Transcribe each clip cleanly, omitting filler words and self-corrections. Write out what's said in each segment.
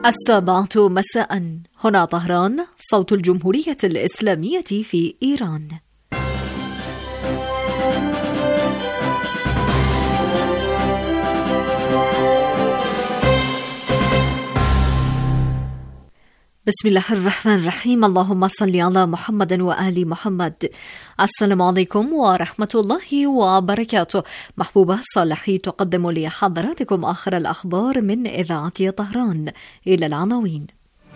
السابعة مساء، هنا طهران، صوت الجمهورية الإسلامية في إيران. بسم الله الرحمن الرحيم. اللهم صل على محمد وآل محمد. السلام عليكم ورحمة الله وبركاته. محبوبة صالحي تقدم لحضراتكم آخر الأخبار من إذاعة طهران. إلى العناوين.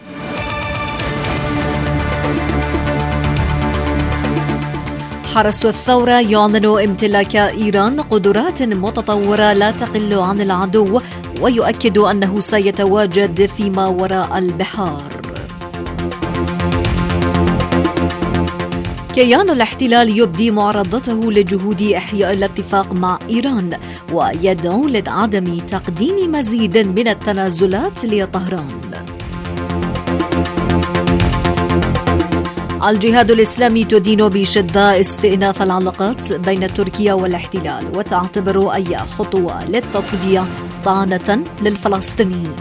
حرس الثورة يعلن امتلاك إيران قدرات متطورة لا تقل عن العدو، ويؤكد أنه سيتواجد فيما وراء البحار. كيان الاحتلال يبدي معارضته لجهود إحياء الاتفاق مع إيران، ويدعو لعدم تقديم مزيد من التنازلات لطهران. الجهاد الإسلامي تدين بشدة استئناف العلاقات بين تركيا والاحتلال، وتعتبر أي خطوة للتطبيع طعنة للفلسطينيين.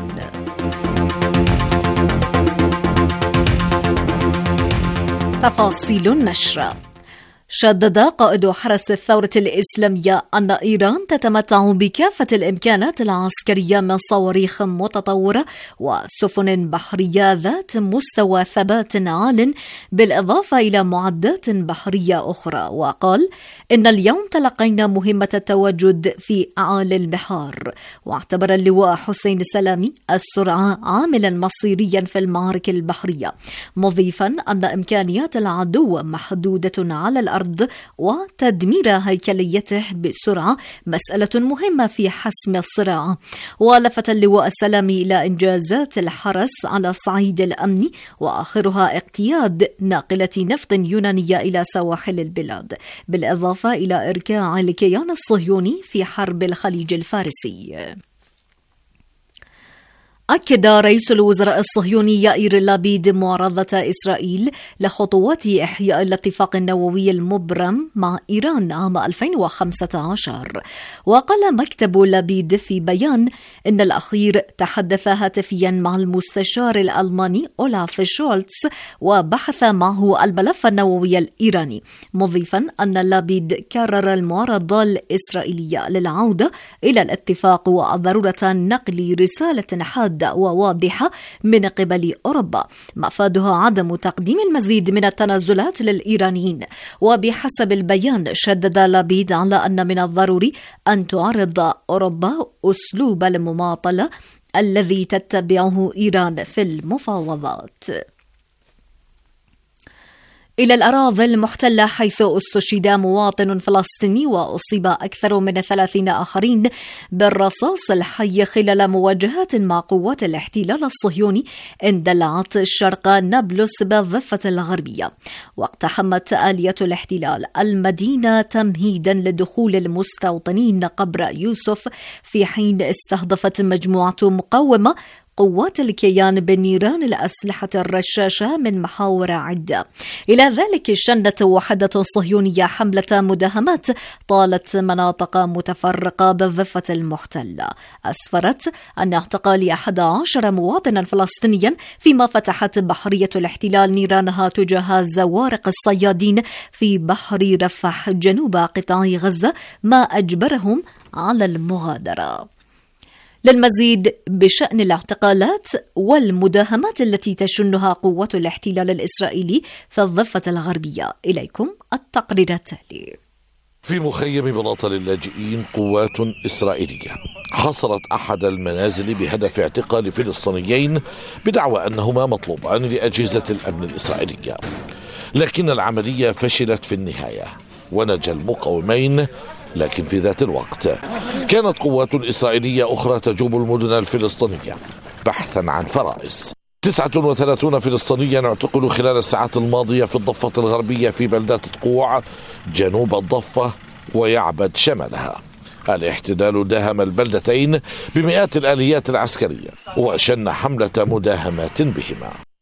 تفاصيل النشر. شدد قائد حرس الثورة الإسلامية أن إيران تتمتع بكافة الإمكانات العسكرية من صواريخ متطورة وسفن بحرية ذات مستوى ثبات عال، بالإضافة إلى معدات بحرية أخرى. وقال إن اليوم تلقينا مهمة التواجد في أعالي البحار. واعتبر اللواء حسين سلامي السرعة عاملا مصيريا في المعارك البحرية، مضيفا أن إمكانيات العدو محدودة على الأرض، وتدمير هيكليته بسرعة مسألة مهمة في حسم الصراع. ولفت اللواء السلامي إلى إنجازات الحرس على صعيد الأمن، وآخرها اقتياد ناقلة نفط يونانية إلى سواحل البلاد، بالإضافة إلى إركاع الكيان الصهيوني في حرب الخليج الفارسي. أكد رئيس الوزراء الصهيوني يائير لابيد معارضة إسرائيل لخطوات إحياء الاتفاق النووي المبرم مع إيران عام 2015. وقال مكتب لابيد في بيان إن الأخير تحدث هاتفيا مع المستشار الألماني أولاف شولتز وبحث معه الملف النووي الإيراني، مضيفا أن لابيد كرر المعارضة الإسرائيلية للعودة إلى الاتفاق وضرورة نقل رسالة حادة وواضحة من قبل أوروبا مفادها عدم تقديم المزيد من التنازلات للإيرانيين. وبحسب البيان شدد لابيد على أن من الضروري أن تعرض أوروبا أسلوب المماطلة الذي تتبعه إيران في المفاوضات. إلى الأراضي المحتلة، حيث استشهد مواطن فلسطيني وأصيب أكثر من 30 آخرين بالرصاص الحي خلال مواجهات مع قوات الاحتلال الصهيوني اندلعت شرق نابلس بالضفة الغربية. واقتحمت آلية الاحتلال المدينة تمهيدا لدخول المستوطنين قبر يوسف، في حين استهدفت مجموعة مقاومة قوات الكيان بنيران الأسلحة الرشاشة من محاور عدة. إلى ذلك شنت وحدة صهيونية حملة مداهمات طالت مناطق متفرقة بالضفة المحتلة، أسفرت عن اعتقال 11 مواطنا فلسطينيا، فيما فتحت بحرية الاحتلال نيرانها تجاه زوارق الصيادين في بحر رفح جنوب قطاع غزة، ما أجبرهم على المغادرة. للمزيد بشأن الاعتقالات والمداهمات التي تشنها قوات الاحتلال الإسرائيلي في الضفة الغربية، إليكم التقرير التالي. في مخيم بلاطة للاجئين، قوات إسرائيلية حصرت أحد المنازل بهدف اعتقال فلسطينيين بدعوى أنهما مطلوبان لأجهزة الأمن الإسرائيلية، لكن العملية فشلت في النهاية ونجا المقاومين. لكن في ذات الوقت كانت قوات إسرائيلية أخرى تجوب المدن الفلسطينية بحثا عن فرائس. 39 فلسطينيا اعتقلوا خلال الساعات الماضية في الضفة الغربية في بلدات تقوع جنوب الضفة ويعبد شمالها. الاحتلال داهم البلدتين بمئات الآليات العسكرية وشن حملة مداهمات بهما.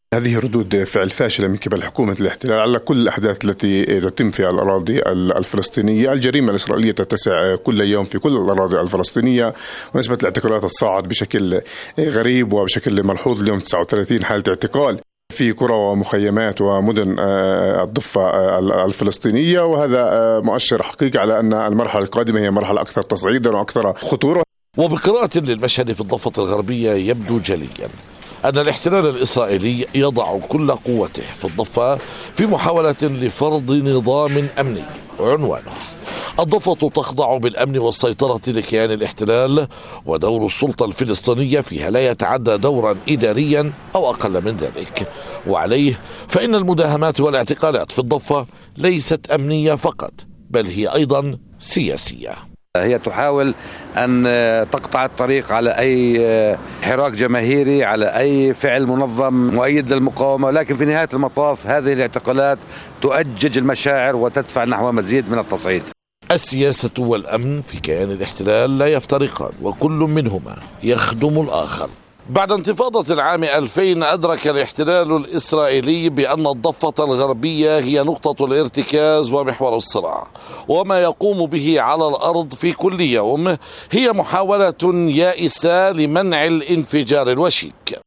هذه ردود فعل فاشلة من قبل حكومة الاحتلال على كل الأحداث التي تتم في الأراضي الفلسطينية. الجريمة الإسرائيلية تتسع كل يوم في كل الأراضي الفلسطينية، ونسبة الاعتقالات تصاعد بشكل غريب وبشكل ملحوظ. اليوم 39 حالة اعتقال في قرى ومخيمات ومدن الضفة الفلسطينية، وهذا مؤشر حقيقي على أن المرحلة القادمة هي مرحلة أكثر تصعيدا وأكثر خطورة. وبقراءة للمشهد في الضفة الغربية يبدو جليا أن الاحتلال الإسرائيلي يضع كل قوته في الضفة في محاولة لفرض نظام أمني عنوانه الضفة تخضع بالأمن والسيطرة لكيان الاحتلال، ودور السلطة الفلسطينية فيها لا يتعدى دورا إداريا أو أقل من ذلك. وعليه فإن المداهمات والاعتقالات في الضفة ليست أمنية فقط، بل هي أيضا سياسية. هي تحاول أن تقطع الطريق على أي حراك جماهيري، على أي فعل منظم مؤيد للمقاومة، لكن في نهاية المطاف هذه الاعتقالات تؤجج المشاعر وتدفع نحو مزيد من التصعيد. السياسة والأمن في كيان الاحتلال لا يفترقان، وكل منهما يخدم الآخر. بعد انتفاضة العام 2000 أدرك الاحتلال الإسرائيلي بأن الضفة الغربية هي نقطة الارتكاز ومحور الصراع، وما يقوم به على الأرض في كل يوم هي محاولة يائسة لمنع الانفجار الوشيك.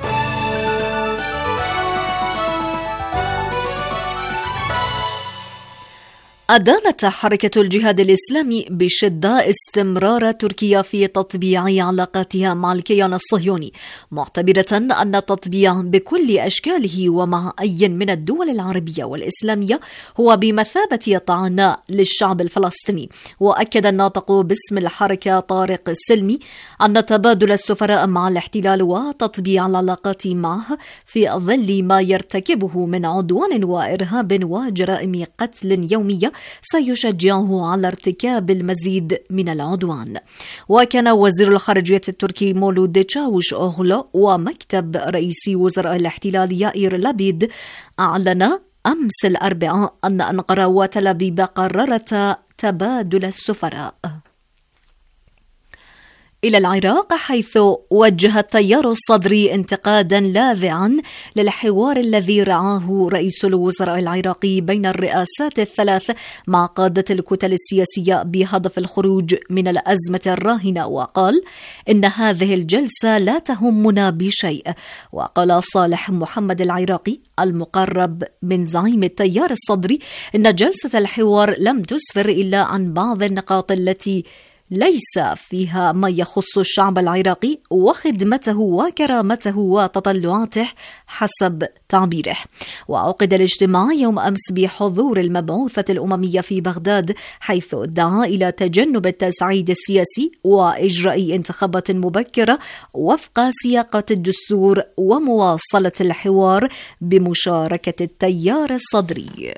أدانت حركة الجهاد الإسلامي بشدة استمرار تركيا في تطبيع علاقاتها مع الكيان الصهيوني، معتبرة أن التطبيع بكل أشكاله ومع أي من الدول العربية والإسلامية هو بمثابة طعن للشعب الفلسطيني. وأكد الناطق باسم الحركة طارق السلمي أن تبادل السفراء مع الاحتلال وتطبيع العلاقات معه في ظل ما يرتكبه من عدوان وإرهاب وجرائم قتل يومية سيشجعه على ارتكاب المزيد من العدوان. وكان وزير الخارجية التركي مولود تشاوش أوغلو ومكتب رئيس وزراء الاحتلال يائير لابيد أعلن أمس الأربعاء أن أنقرة وتل أبيب قررتا تبادل السفراء. إلى العراق، حيث وجه التيار الصدري انتقادا لاذعا للحوار الذي رعاه رئيس الوزراء العراقي بين الرئاسات الثلاث مع قادة الكتل السياسية بهدف الخروج من الأزمة الراهنة، وقال إن هذه الجلسة لا تهمنا بشيء. وقال صالح محمد العراقي المقرب من زعيم التيار الصدري إن جلسة الحوار لم تسفر إلا عن بعض النقاط التي ليس فيها ما يخص الشعب العراقي وخدمته وكرامته وتطلعاته حسب تعبيره. وعقد الاجتماع يوم أمس بحضور المبعوثة الأممية في بغداد، حيث دعا إلى تجنب التصعيد السياسي وإجراء انتخابات مبكرة وفق سياقات الدستور ومواصلة الحوار بمشاركة التيار الصدري.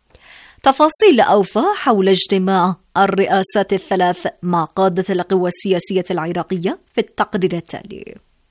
تفاصيل أوفى حول اجتماع الرئاسات الثلاث مع قادة القوى السياسية العراقية في التقرير التالي.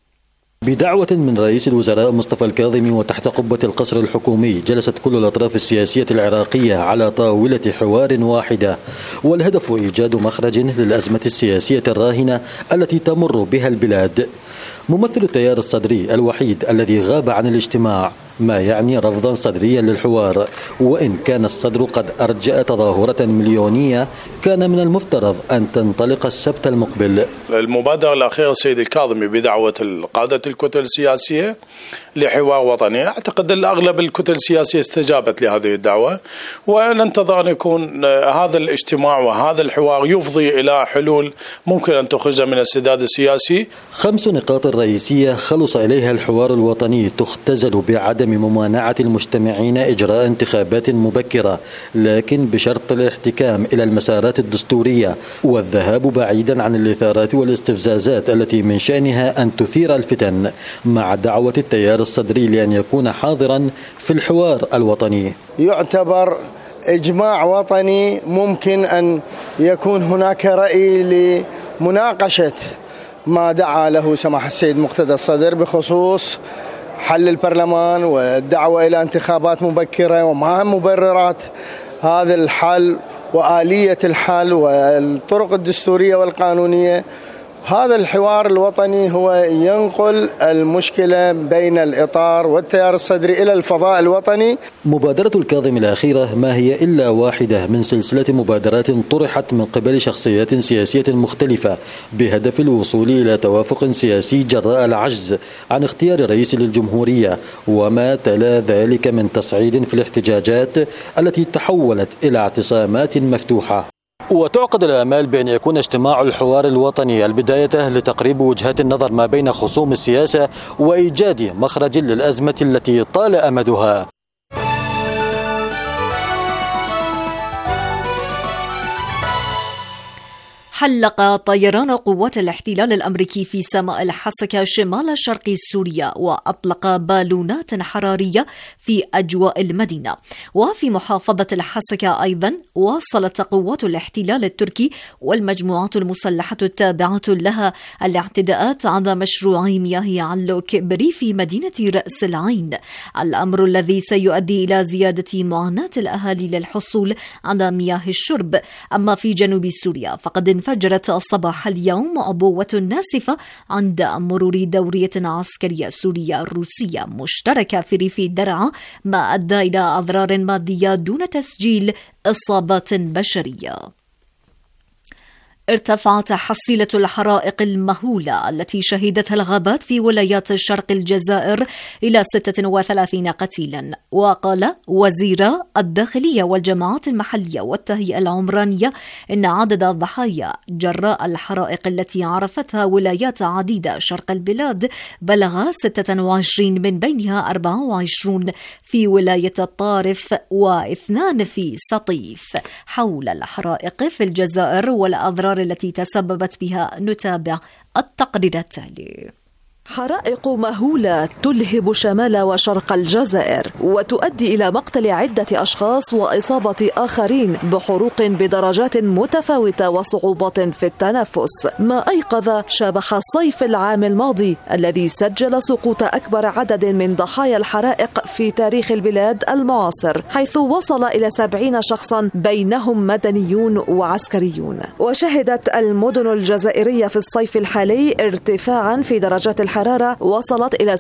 بدعوة من رئيس الوزراء مصطفى الكاظمي وتحت قبة القصر الحكومي، جلست كل الأطراف السياسية العراقية على طاولة حوار واحدة، والهدف إيجاد مخرج للأزمة السياسية الراهنة التي تمر بها البلاد. ممثل التيار الصدري الوحيد الذي غاب عن الاجتماع، ما يعني رفضا صدريا للحوار، وإن كان الصدر قد أرجأ تظاهرة مليونية كان من المفترض أن تنطلق السبت المقبل. المبادرة الأخيرة السيد الكاظمي بدعوة قادة الكتل السياسية لحوار وطني، أعتقد أن أغلب الكتل السياسية استجابت لهذه الدعوة، وننتظر أن يكون هذا الاجتماع وهذا الحوار يفضي إلى حلول ممكن أن تخرج من السداد السياسي. 5 نقاط رئيسية خلص إليها الحوار الوطني تختزل بعدم ممانعة المجتمعين إجراء انتخابات مبكرة، لكن بشرط الاحتكام إلى المسارات الدستورية والذهاب بعيدا عن الإثارات والاستفزازات التي من شأنها أن تثير الفتن، مع دعوة التيار الصدري لأن يكون حاضرا في الحوار الوطني. يعتبر إجماع وطني، ممكن أن يكون هناك رأي لمناقشة ما دعا له سماحة السيد مقتدى الصدر بخصوص حل البرلمان والدعوة إلى انتخابات مبكرة وما مبررات هذا الحل وآلية الحل والطرق الدستورية والقانونية. هذا الحوار الوطني هو ينقل المشكلة بين الإطار والتيار الصدري إلى الفضاء الوطني. مبادرة الكاظم الأخيرة ما هي إلا واحدة من سلسلة مبادرات طرحت من قبل شخصيات سياسية مختلفة بهدف الوصول إلى توافق سياسي جراء العجز عن اختيار رئيس للجمهورية، وما تلا ذلك من تصعيد في الاحتجاجات التي تحولت إلى اعتصامات مفتوحة. وتعقد الآمال بأن يكون اجتماع الحوار الوطني البداية لتقريب وجهات النظر ما بين خصوم السياسة وإيجاد مخرج للأزمة التي طال أمدها. حلق طيران قوات الاحتلال الأمريكي في سماء الحسكة شمال شرق سوريا، وأطلق بالونات حرارية في أجواء المدينة. وفي محافظة الحسكة أيضا واصلت قوات الاحتلال التركي والمجموعات المسلحة التابعة لها الاعتداءات على مشروعي مياه علوك بريف مدينة رأس العين، الأمر الذي سيؤدي إلى زيادة معاناة الأهالي للحصول على مياه الشرب. أما في جنوب سوريا فقد انفجرت صباح اليوم عبوة ناسفة عند مرور دورية عسكرية سورية روسية مشتركة في ريف درعا، ما أدى إلى أضرار مادية دون تسجيل إصابات بشرية. ارتفعت حصيلة الحرائق المهولة التي شهدتها الغابات في ولايات شرق الجزائر إلى 36 قتيلا. وقال وزير الداخلية والجماعات المحلية والتهيئة العمرانية إن عدد الضحايا جراء الحرائق التي عرفتها ولايات عديدة شرق البلاد بلغ 26، من بينها 24 في ولاية الطارف و2 في سطيف. حول الحرائق في الجزائر والأضرار التي تسببت بها نتابع التقرير التالي. حرائق مهولة تلهب شمال وشرق الجزائر وتؤدي إلى مقتل عدة أشخاص وإصابة آخرين بحروق بدرجات متفاوتة وصعوبات في التنفس، ما أيقظ شبح الصيف العام الماضي الذي سجل سقوط أكبر عدد من ضحايا الحرائق في تاريخ البلاد المعاصر، حيث وصل إلى 70 شخصا بينهم مدنيون وعسكريون. وشهدت المدن الجزائرية في الصيف الحالي ارتفاعا في درجات الحرارة وصلت إلى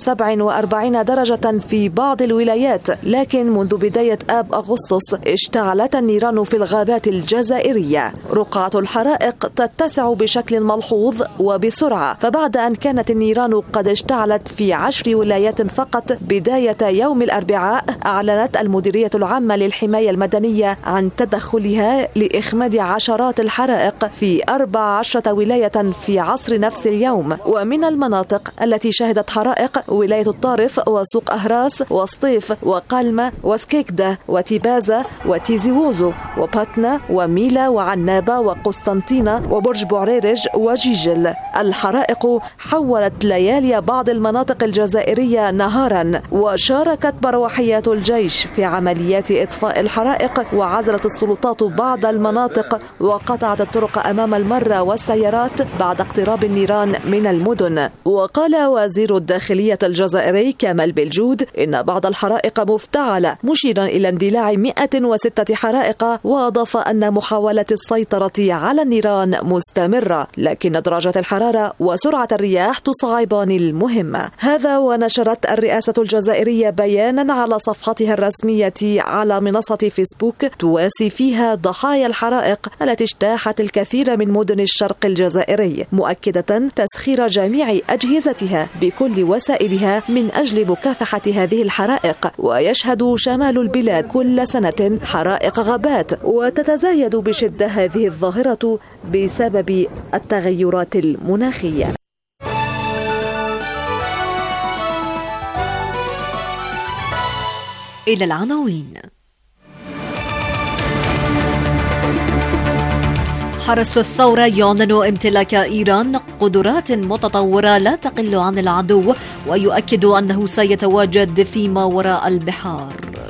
47 درجة في بعض الولايات، لكن منذ بداية آب أغسطس اشتعلت النيران في الغابات الجزائرية. رقعة الحرائق تتسع بشكل ملحوظ وبسرعة، فبعد أن كانت النيران قد اشتعلت في 10 ولايات فقط بداية يوم الأربعاء، أعلنت المديرية العامة للحماية المدنية عن تدخلها لإخماد عشرات الحرائق في 14 ولاية في عصر نفس اليوم. ومن المناطق التي شهدت حرائق ولاية الطارف وسوق أهراس وسطيف وقالمة وسكيكدة وتيبازة وتيزيوزو وباتنا وميلا وعنابة وقسطنطينة وبرج بوعريرج وجيجل. الحرائق حولت ليالي بعض المناطق الجزائرية نهارا، وشاركت مروحيات الجيش في عمليات إطفاء الحرائق، وعزلت السلطات بعض المناطق وقطعت الطرق أمام المرة والسيارات بعد اقتراب النيران من المدن. وقال وزير الداخلية الجزائري كمال بلجود إن بعض الحرائق مفتعلة، مشيرا إلى اندلاع 106 حرائق، وأضاف أن محاولة السيطرة على النيران مستمرة، لكن درجات الحرارة وسرعة الرياح تصعبان المهمة. هذا ونشرت الرئاسة الجزائرية بيانا على صفحتها الرسمية على منصة فيسبوك تواسي فيها ضحايا الحرائق التي اجتاحت الكثير من مدن الشرق الجزائري، مؤكدة تسخير جميع أجهزتها بكل وسائلها من أجل مكافحة هذه الحرائق. ويشهد شمال البلاد كل سنة حرائق غابات، وتتزايد بشدة هذه الظاهرة بسبب التغيرات المناخية. إلى العناوين. حرس الثورة يعلن امتلاك إيران قدرات متطورة لا تقل عن العدو، ويؤكد أنه سيتواجد فيما وراء البحار.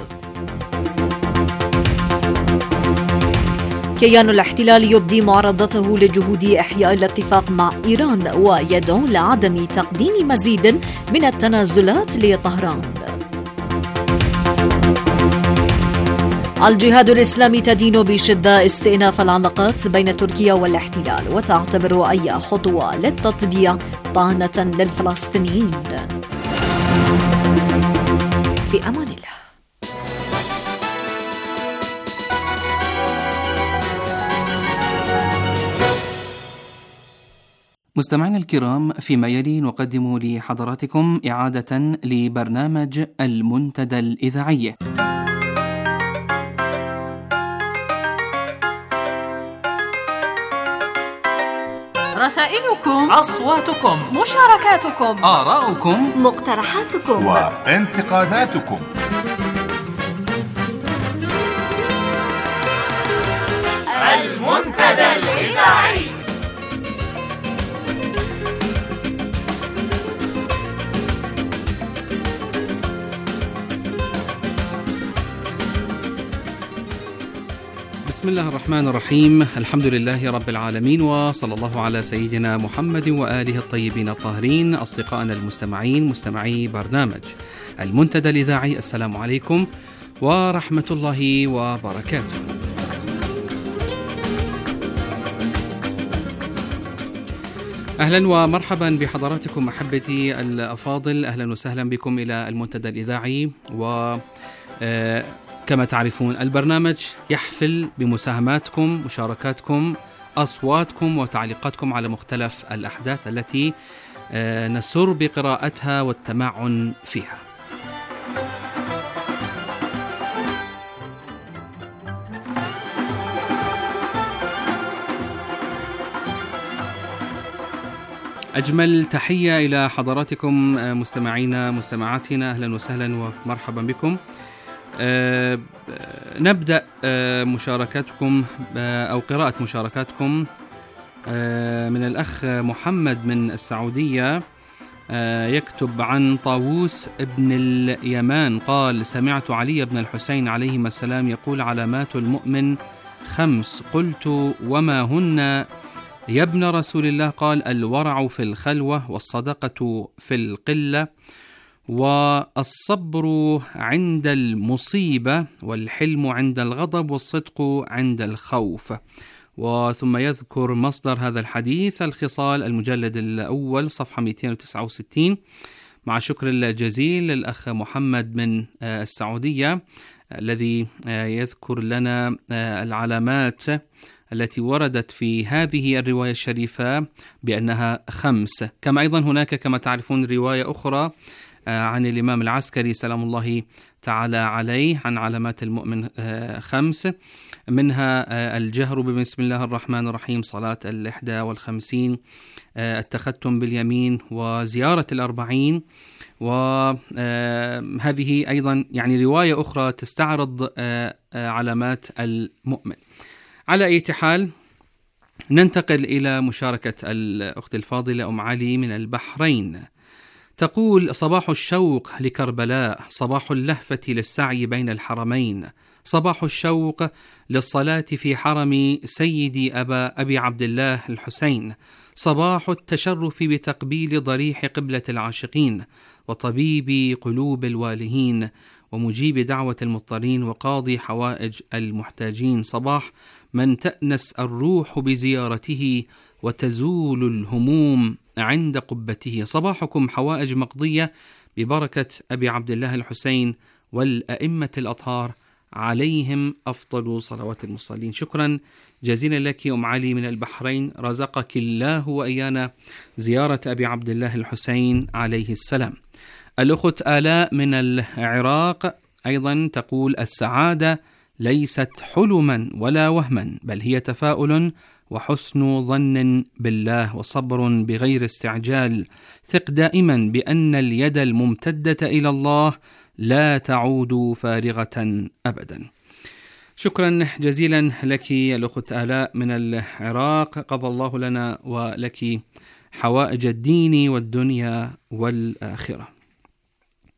كيان الاحتلال يبدي معارضته لجهود إحياء الاتفاق مع إيران، ويدعو لعدم تقديم مزيد من التنازلات لطهران. الجهاد الإسلامي تدين بشدة استئناف العلاقات بين تركيا والاحتلال، وتعتبر أي خطوة للتطبيع طعنة للفلسطينيين. في أمان الله. مستمعينا الكرام، فيما يلي نقدم لحضراتكم إعادة لبرنامج المنتدى الإذاعي. رسائلكم، أصواتكم، مشاركاتكم، آراؤكم، مقترحاتكم وانتقاداتكم. المنتدى الإذاعي. بسم الله الرحمن الرحيم، الحمد لله رب العالمين، وصلى الله على سيدنا محمد وآله الطيبين الطاهرين. أصدقائنا المستمعين، مستمعي برنامج المنتدى الإذاعي، السلام عليكم ورحمة الله وبركاته. أهلا ومرحبا بحضراتكم أحبتي الأفاضل، أهلا وسهلا بكم إلى المنتدى الإذاعي. كما تعرفون البرنامج يحفل بمساهماتكم، مشاركاتكم، أصواتكم وتعليقاتكم على مختلف الأحداث التي نسر بقراءتها والتمعن فيها. أجمل تحية إلى حضراتكم مستمعينا مستمعاتنا، أهلا وسهلا ومرحبا بكم. نبدأ مشاركاتكم أو قراءة مشاركاتكم من الأخ محمد من السعودية. يكتب عن طاووس ابن اليمان قال: سمعت علي بن الحسين عليهما السلام يقول: علامات المؤمن 5. قلت: وما هن يا ابن رسول الله؟ قال: الورع في الخلوة، والصدقة في القلة، والصبر عند المصيبة، والحلم عند الغضب، والصدق عند الخوف. وثم يذكر مصدر هذا الحديث: الخصال، المجلد الأول، صفحة 269. مع شكر الجزيل للأخ محمد من السعودية الذي يذكر لنا العلامات التي وردت في هذه الرواية الشريفة بأنها 5. كما أيضا هناك كما تعرفون رواية أخرى عن الإمام العسكري سلام الله تعالى عليه عن علامات المؤمن 5، منها الجهر بسم الله الرحمن الرحيم، صلاة 51، التختم باليمين، وزيارة 40. وهذه أيضا يعني رواية أخرى تستعرض علامات المؤمن. على أي حال، ننتقل إلى مشاركة الأخت الفاضلة أم علي من البحرين. تقول: صباح الشوق لكربلاء، صباح اللهفة للسعي بين الحرمين، صباح الشوق للصلاة في حرم سيدي أبي عبد الله الحسين، صباح التشرف بتقبيل ضريح قبلة العاشقين، وطبيب قلوب الوالهين، ومجيب دعوة المضطرين، وقاضي حوائج المحتاجين، صباح من تأنس الروح بزيارته وتزول الهموم عند قبته. صباحكم حوائج مقضية ببركة أبي عبد الله الحسين والأئمة الأطهار عليهم أفضل صلوات المصلين. شكرا جزيلا لك أم علي من البحرين، رزقك الله وإيانا زيارة أبي عبد الله الحسين عليه السلام. الأخت آلاء من العراق أيضا تقول: السعادة ليست حلما ولا وهما، بل هي تفاؤل وحسن ظن بالله، وصبر بغير استعجال. ثق دائما بأن اليد الممتدة إلى الله لا تعود فارغة أبدا. شكرا جزيلا لك الأخت آلاء من العراق، قضى الله لنا ولك حوائج الدين والدنيا والآخرة.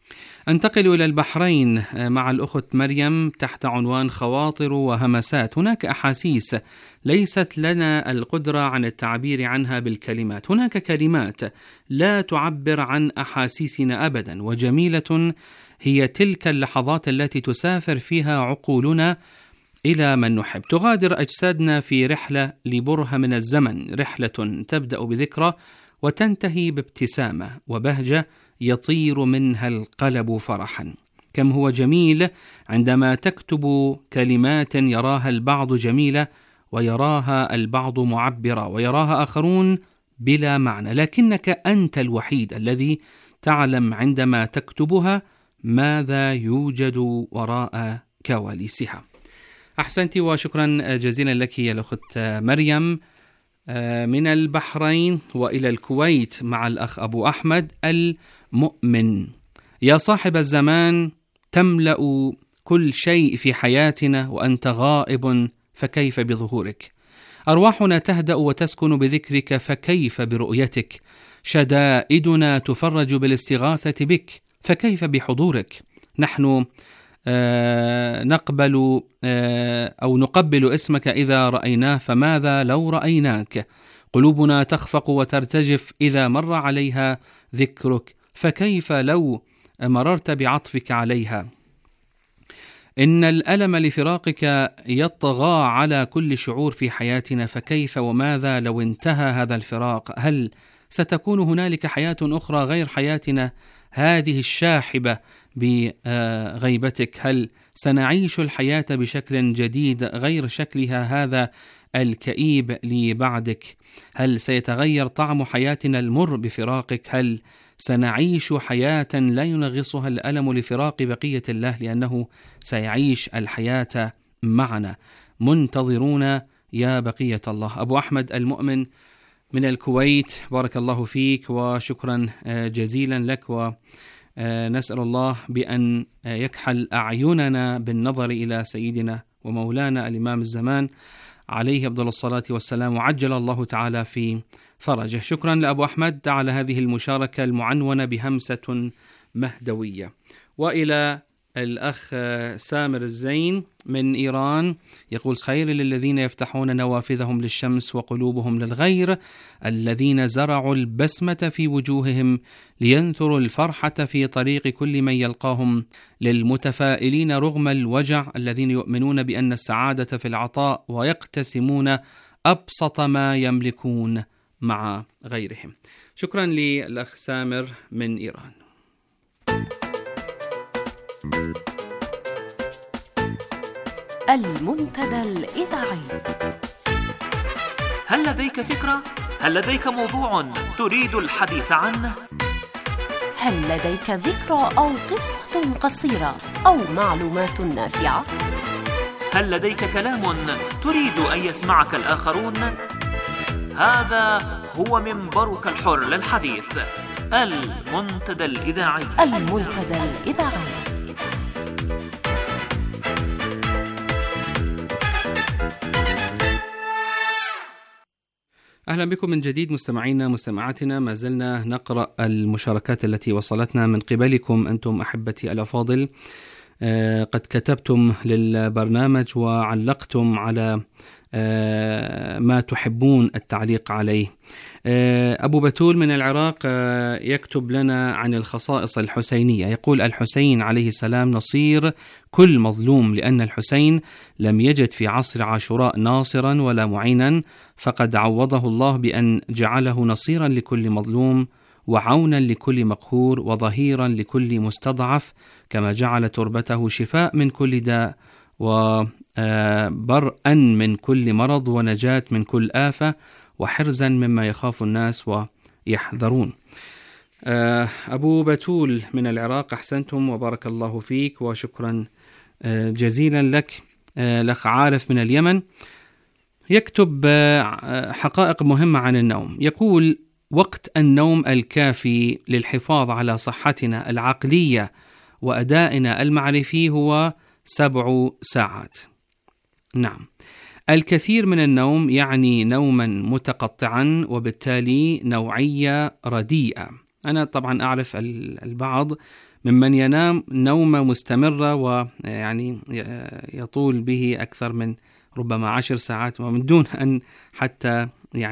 انتقل إلى البحرين مع الأخت مريم تحت عنوان خواطر وهمسات. هناك أحاسيس ليست لنا القدرة عن التعبير عنها بالكلمات. هناك كلمات لا تعبر عن أحاسيسنا أبدا، وجميلة هي تلك اللحظات التي تسافر فيها عقولنا إلى من نحب. تغادر أجسادنا في رحلة لبرهة من الزمن، رحلة تبدأ بذكرى وتنتهي بابتسامة وبهجة يطير منها القلب فرحا. كم هو جميل عندما تكتب كلمات يراها البعض جميلة ويراها البعض معبرة ويراها آخرون بلا معنى، لكنك أنت الوحيد الذي تعلم عندما تكتبها ماذا يوجد وراء كواليسها. أحسنتي وشكرا جزيلا لك يا الأخت مريم من البحرين. وإلى الكويت مع الأخ أبو أحمد المؤمن. يا صاحب الزمان، تملأ كل شيء في حياتنا وأنت غائب، فكيف بظهورك؟ أرواحنا تهدأ وتسكن بذكرك، فكيف برؤيتك؟ شدائدنا تفرج بالاستغاثة بك، فكيف بحضورك؟ نحن نقبل أو نقبل اسمك إذا رأيناه، فماذا لو رأيناك؟ قلوبنا تخفق وترتجف إذا مر عليها ذكرك، فكيف لو مررت بعطفك عليها؟ إن الألم لفراقك يطغى على كل شعور في حياتنا، فكيف وماذا لو انتهى هذا الفراق؟ هل ستكون هنالك حياة أخرى غير حياتنا هذه الشاحبة بغيبتك؟ هل سنعيش الحياة بشكل جديد غير شكلها هذا الكئيب لبعدك؟ هل سيتغير طعم حياتنا المر بفراقك؟ هل سنعيش حياة لا ينغصها الألم لفراق بقية الله، لأنه سيعيش الحياة معنا؟ منتظرون يا بقية الله. أبو أحمد المؤمن من الكويت، بارك الله فيك وشكرا جزيلا لك، ونسأل الله بأن يكحل أعيننا بالنظر إلى سيدنا ومولانا الإمام الزمان عليه أفضل الصلاة والسلام، وعجل الله تعالى في فرجه. شكرا لأبو أحمد على هذه المشاركة المعنونة بهمسة مهدوية. وإلى الأخ سامر الزين من إيران، يقول: خير للذين يفتحون نوافذهم للشمس وقلوبهم للغير، الذين زرعوا البسمة في وجوههم لينثروا الفرحة في طريق كل من يلقاهم، للمتفائلين رغم الوجع، الذين يؤمنون بأن السعادة في العطاء ويقتسمون أبسط ما يملكون مع غيرهم. شكرا للأخ سامر من إيران. المنتدى الإذاعي. هل لديك فكرة؟ هل لديك موضوع تريد الحديث عنه؟ هل لديك ذكرى أو قصة قصيرة أو معلومات نافعة؟ هل لديك كلام تريد أن يسمعك الآخرون؟ هذا هو منبرك الحر للحديث، المنتدى الإذاعي. المنتدى الإذاعي. أهلا بكم من جديد مستمعينا مستمعاتنا. ما زلنا نقرأ المشاركات التي وصلتنا من قبلكم أنتم أحبتي الأفاضل. قد كتبتم للبرنامج وعلقتم على ما تحبون التعليق عليه. أبو بتول من العراق يكتب لنا عن الخصائص الحسينية، يقول: الحسين عليه السلام نصير كل مظلوم، لأن الحسين لم يجد في عصر عاشوراء ناصرا ولا معينا، فقد عوضه الله بأن جعله نصيرا لكل مظلوم وعونا لكل مقهور وظهيرا لكل مستضعف، كما جعل تربته شفاء من كل داء وبرءا من كل مرض ونجاة من كل آفة وحرزا مما يخاف الناس ويحذرون. أبو بتول من العراق، أحسنتم وبارك الله فيك وشكرا جزيلا لك. الأخ عارف من اليمن يكتب حقائق مهمة عن النوم، يقول: وقت النوم الكافي للحفاظ على صحتنا العقلية وأدائنا المعرفي هو 7 ساعات. نعم، الكثير من النوم يعني نوما متقطعا وبالتالي نوعية رديئة. أنا طبعا أعرف البعض ممن ينام نومة مستمرة ويعني يطول به أكثر من ربما 10 ساعات ومن دون أن حتى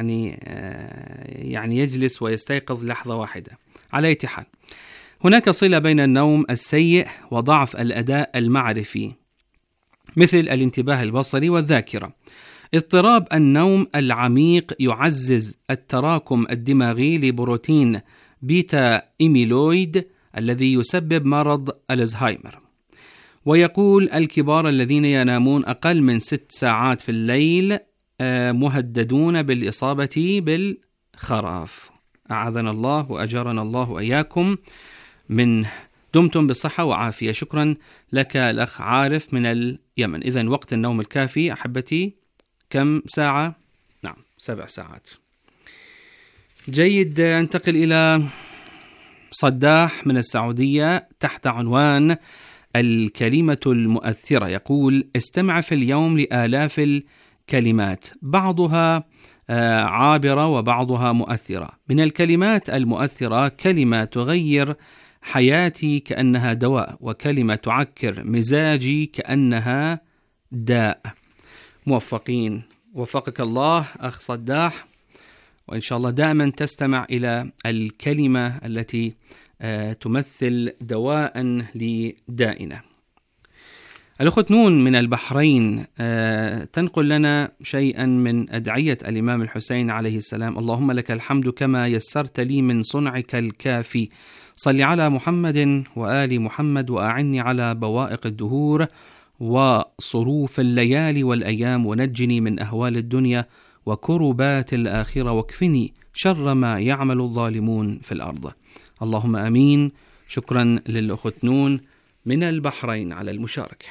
يعني يجلس ويستيقظ لحظة واحدة. على أي حال، هناك صلة بين النوم السيء وضعف الأداء المعرفي مثل الانتباه البصري والذاكرة. اضطراب النوم العميق يعزز التراكم الدماغي لبروتين بيتا إيميلويد الذي يسبب مرض الزهايمر. ويقول الكبار الذين ينامون أقل من 6 ساعات في الليل مهددون بالإصابة بالخراف. أعاذنا الله وأجرنا الله وإياكم من دمتم بصحة وعافية. شكرا لك الأخ عارف من اليمن. إذن وقت النوم الكافي أحبتي كم ساعة؟ نعم 7 ساعات. جيد، انتقل إلى صداح من السعودية تحت عنوان الكلمة المؤثرة. يقول: استمع في اليوم لآلاف الكلمات، بعضها عابرة وبعضها مؤثرة. من الكلمات المؤثرة كلمة تغير حياتي كأنها دواء، وكلمة تعكر مزاجي كأنها داء. موفقين، وفقك الله أخ صداح، وإن شاء الله دائما تستمع إلى الكلمة التي تمثل دواء لدائنا. الأخت نون من البحرين تنقل لنا شيئا من أدعية الإمام الحسين عليه السلام: اللهم لك الحمد كما يسرت لي من صنعك الكافي، صل على محمد وآل محمد، وأعني على بوائق الدهور وصروف الليالي والأيام، ونجني من أهوال الدنيا وكربات الآخرة، واكفني شر ما يعمل الظالمون في الأرض. اللهم آمين. شكرا للأخت نون من البحرين على المشاركة.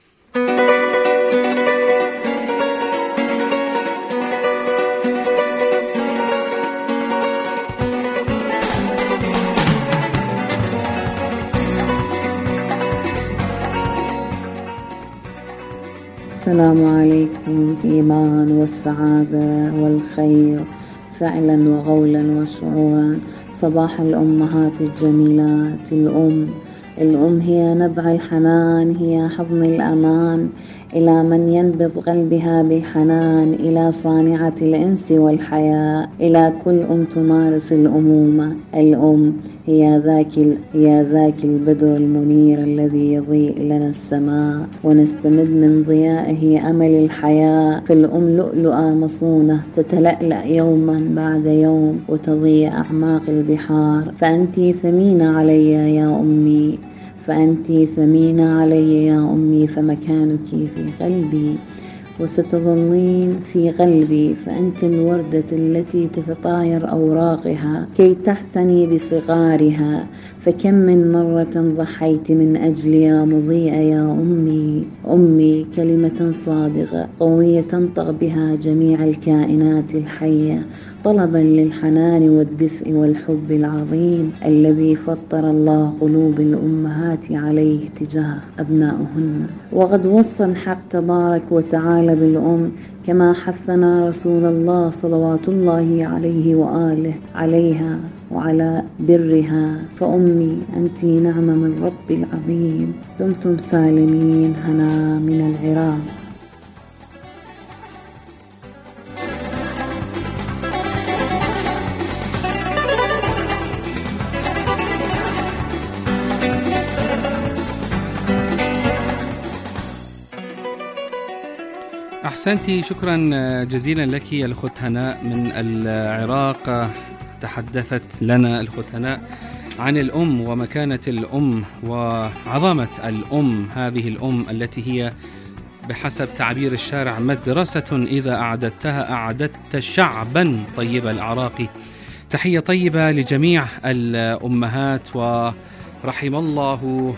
السلام عليكم. الإيمان والسعادة والخير فعلا وقولا وشعورا. صباح الأمهات الجميلات. الأم هي نبع الحنان، هي حضن الأمان، إلى من ينبض قلبها بالحنان، إلى صانعة الإنس والحياة، إلى كل تمارس الأمومة. الأم هي ذاك البدر المنير الذي يضيء لنا السماء ونستمد من ضيائه أمل الحياة. فالأم لؤلؤة مصونة تتلألأ يوما بعد يوم وتضيء أعماق البحار. فأنتِ ثمينة علي يا أمي، فأنتِ ثمينة علي يا أمي، فمكانك في قلبي وستظلين في قلبي. فأنت الوردة التي تتطاير أوراقها كي تحتني بصغارها. فكم من مرة ضحيت من أجلي يا مضيئة يا أمي. أمي كلمة صادقة قوية تنطق بها جميع الكائنات الحية، طلبا للحنان والدفء والحب العظيم الذي فطر الله قلوب الأمهات عليه تجاه أبنائهن. وقد وصى الحق تبارك وتعالى بالأم كما حثنا رسول الله صلوات الله عليه وآله عليها وعلى برها. فأمي أنت نعمة من رب العظيم. دمتم سالمين. هنا من العراق. أحسنتي، شكرا جزيلا لك يا الأخت هناء من العراق. تحدثت لنا الأخت هناء عن الأم ومكانة الأم وعظمة الأم، هذه الأم التي هي بحسب تعبير الشارع مدرسة إذا أعددتها أعددت شعبا طيب الأعراق. تحية طيبة لجميع الأمهات، ورحم الله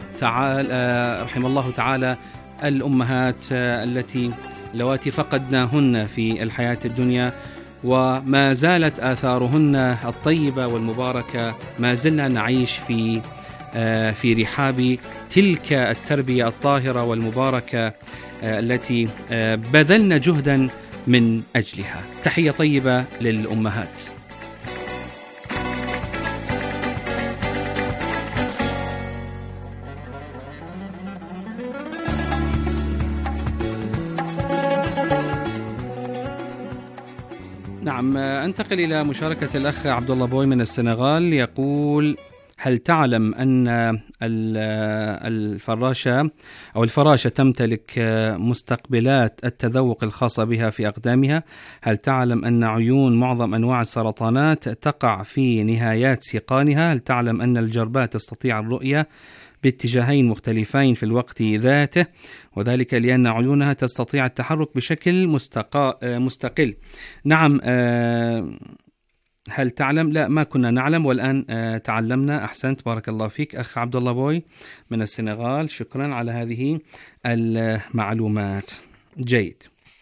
تعالى الأمهات اللواتي فقدناهن في الحياة الدنيا، وما زالت آثارهن الطيبة والمباركة. ما زلنا نعيش في رحاب تلك التربية الطاهرة والمباركة التي بذلنا جهدا من أجلها. تحية طيبة للأمهات. نعم، انتقل إلى مشاركة الأخ عبد الله بوي من السنغال. يقول: هل تعلم أن الفراشة تمتلك مستقبلات التذوق الخاصة بها في أقدامها؟ هل تعلم أن عيون معظم أنواع السرطانات تقع في نهايات سيقانها؟ هل تعلم أن الجربات تستطيع الرؤية باتجاهين مختلفين في الوقت ذاته، وذلك لأن عيونها تستطيع التحرك بشكل مستقل؟ نعم. هل تعلم؟ لا، ما كنا نعلم والآن تعلمنا. أحسنت، بارك الله فيك أخ عبد الله بوي من السنغال، شكرا على هذه المعلومات. جيد.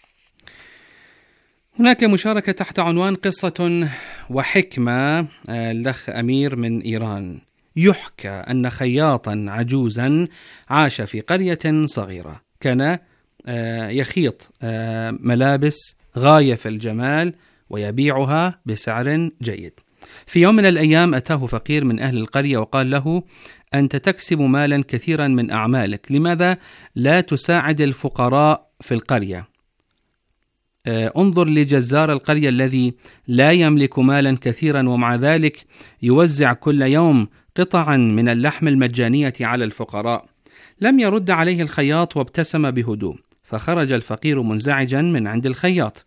هناك مشاركة تحت عنوان قصة وحكمة الأخ أمير من إيران. يحكى أن خياطا عجوزا عاش في قرية صغيرة، كان يخيط ملابس غاية في الجمال ويبيعها بسعر جيد. في يوم من الأيام أتاه فقير من أهل القرية وقال له: أنت تكسب مالا كثيرا من أعمالك، لماذا لا تساعد الفقراء في القرية؟ انظر لجزار القرية الذي لا يملك مالا كثيرا ومع ذلك يوزع كل يوم قطعا من اللحم المجانية على الفقراء. لم يرد عليه الخياط وابتسم بهدوء، فخرج الفقير منزعجا من عند الخياط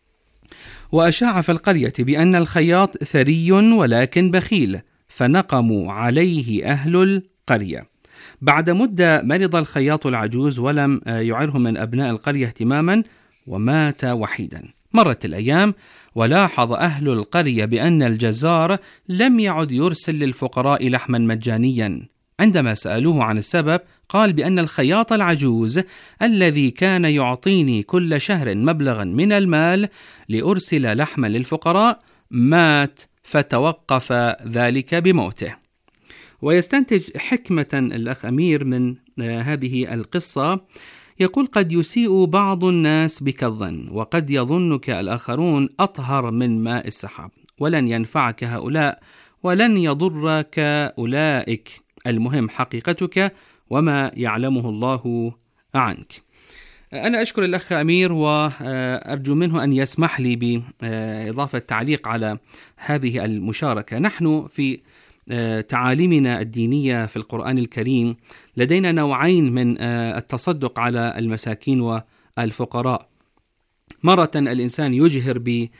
وأشاع في القرية بأن الخياط ثري ولكن بخيل، فنقموا عليه أهل القرية. بعد مدة مرض الخياط العجوز ولم يعره من أبناء القرية اهتماما ومات وحيدا. مرت الأيام ولاحظ أهل القرية بأن الجزار لم يعد يرسل للفقراء لحما مجانيا. عندما سألوه عن السبب قال بأن الخياط العجوز الذي كان يعطيني كل شهر مبلغا من المال لأرسل لحما للفقراء مات، فتوقف ذلك بموته. ويستنتج حكمة الأخ أمير من هذه القصة، يقول: قد يسيء بعض الناس بك الظن، وقد يظنك الآخرون أطهر من ماء السحاب، ولن ينفعك هؤلاء ولن يضرك أولئك، المهم حقيقتك وما يعلمه الله عنك. أنا أشكر الأخ أمير وأرجو منه أن يسمح لي بإضافة تعليق على هذه المشاركة. نحن في تعاليمنا الدينية في القرآن الكريم لدينا نوعين من التصدق على المساكين والفقراء. مرة الإنسان يجهر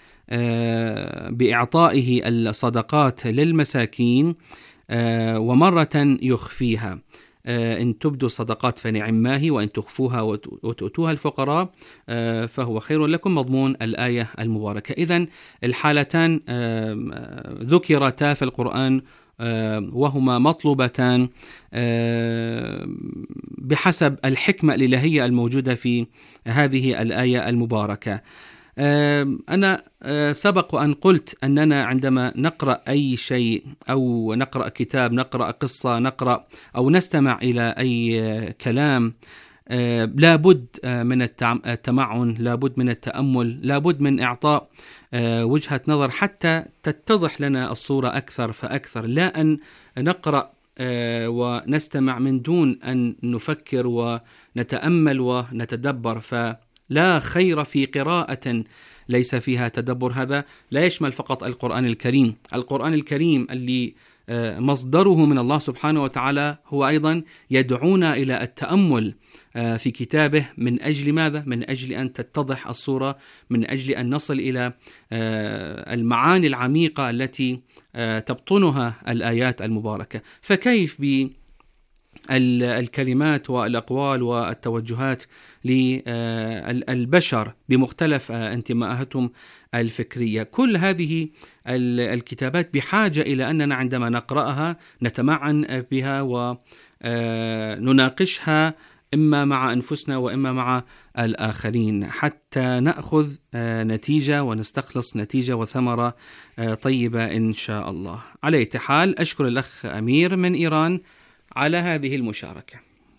بإعطائه الصدقات للمساكين، ومرة يخفيها. إن تبدوا الصدقات فنعم هي، وإن تخفوها وتؤتوها الفقراء فهو خير لكم، مضمون الآية المباركة. إذن الحالتان ذكرتا في القرآن وهما مطلوبتان بحسب الحكمة الإلهية الموجودة في هذه الآية المباركة. أنا سبق وأن قلت أننا عندما نقرأ أي شيء أو نقرأ كتاب، نقرأ قصة، نقرأ أو نستمع إلى أي كلام، لابد من التمعن، لابد من التأمل، لابد من إعطاء وجهة نظر حتى تتضح لنا الصورة أكثر فأكثر، لا أن نقرأ ونستمع من دون أن نفكر ونتأمل ونتدبر. فلا خير في قراءة ليس فيها تدبر. هذا لا يشمل فقط القرآن الكريم. القرآن الكريم اللي مصدره من الله سبحانه وتعالى هو أيضا يدعونا إلى التأمل في كتابه. من أجل ماذا؟ من أجل أن تتضح الصورة، من أجل أن نصل إلى المعاني العميقة التي تبطنها الآيات المباركة. فكيف بالكلمات والأقوال والتوجهات للبشر بمختلف انتماءاتهم الفكرية؟ كل هذه الكتابات بحاجة إلى أننا عندما نقرأها نتمعن بها ونناقشها إما مع أنفسنا وإما مع الآخرين حتى نأخذ نتيجة ونستخلص نتيجة وثمرة طيبة إن شاء الله. على أي حال أشكر الأخ أمير من إيران على هذه المشاركة.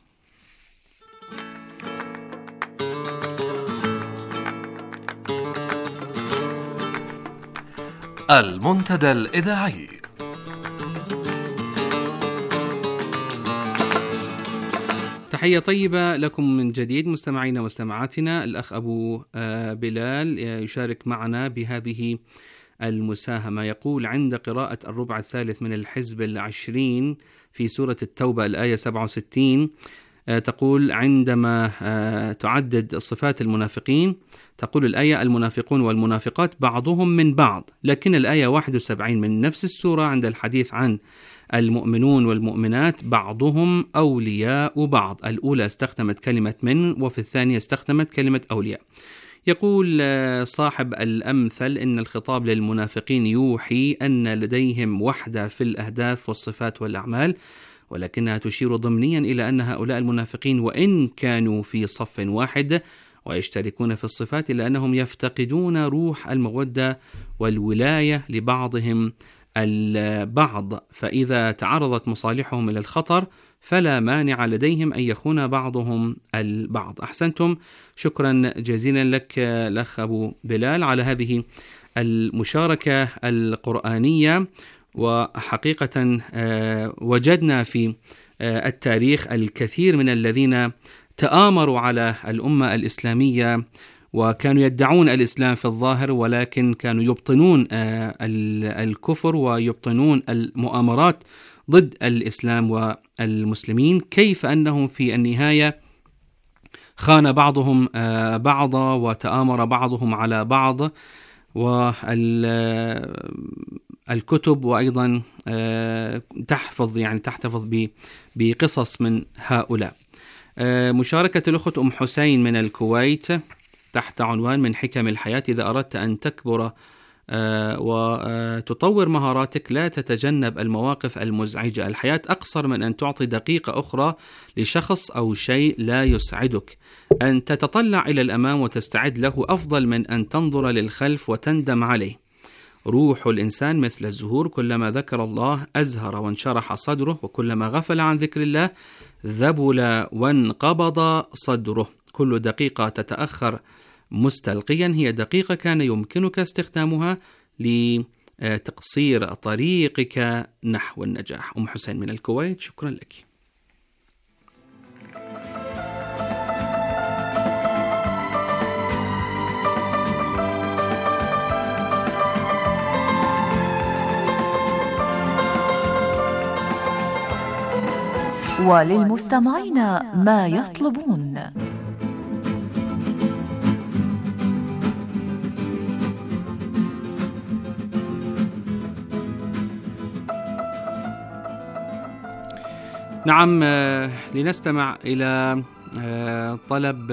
المنتدى الإذاعي. تحية طيبة لكم من جديد مستمعينا ومستمعاتنا. الأخ أبو بلال يشارك معنا بهذه المساهمة، يقول: عند قراءة الربع الثالث من الحزب 20 في سورة التوبة الآية 67 تقول عندما تعدد صفات المنافقين تقول الآية: المنافقون والمنافقات بعضهم من بعض. لكن الآية 71 من نفس السورة عند الحديث عن المؤمنون والمؤمنات بعضهم أولياء بعض، الأولى استخدمت كلمة من، وفي الثانية استخدمت كلمة أولياء. يقول صاحب الأمثل إن الخطاب للمنافقين يوحي أن لديهم وحدة في الأهداف والصفات والأعمال، ولكنها تشير ضمنيا إلى أن هؤلاء المنافقين وإن كانوا في صف واحد ويشتركون في الصفات إلا أنهم يفتقدون روح المودة والولاية لبعضهم البعض، فإذا تعرضت مصالحهم إلى الخطر فلا مانع لديهم أن يخون بعضهم البعض. أحسنتم، شكرا جزيلا لك الأخ أبو بلال على هذه المشاركة القرآنية. وحقيقة وجدنا في التاريخ الكثير من الذين تآمروا على الأمة الإسلامية وكانوا يدعون الإسلام في الظاهر، ولكن كانوا يبطنون الكفر ويبطنون المؤامرات ضد الإسلام والمسلمين، كيف أنهم في النهاية خان بعضهم بعضا وتآمر بعضهم على بعض، والكتب وأيضا تحتفظ بقصص من هؤلاء. مشاركة الأخت أم حسين من الكويت تحت عنوان من حكم الحياة: إذا أردت أن تكبر وتطور مهاراتك لا تتجنب المواقف المزعجة. الحياة أقصر من أن تعطي دقيقة أخرى لشخص أو شيء لا يسعدك. أن تتطلع إلى الأمام وتستعد له أفضل من أن تنظر للخلف وتندم عليه. روح الإنسان مثل الزهور، كلما ذكر الله أزهر وانشرح صدره، وكلما غفل عن ذكر الله ذبل وانقبض صدره. كل دقيقة تتأخر مستلقيا هي دقيقة كان يمكنك استخدامها لتقصير طريقك نحو النجاح. أم حسين من الكويت، شكرا لك. وللمستمعين ما يطلبون. نعم، لنستمع إلى طلب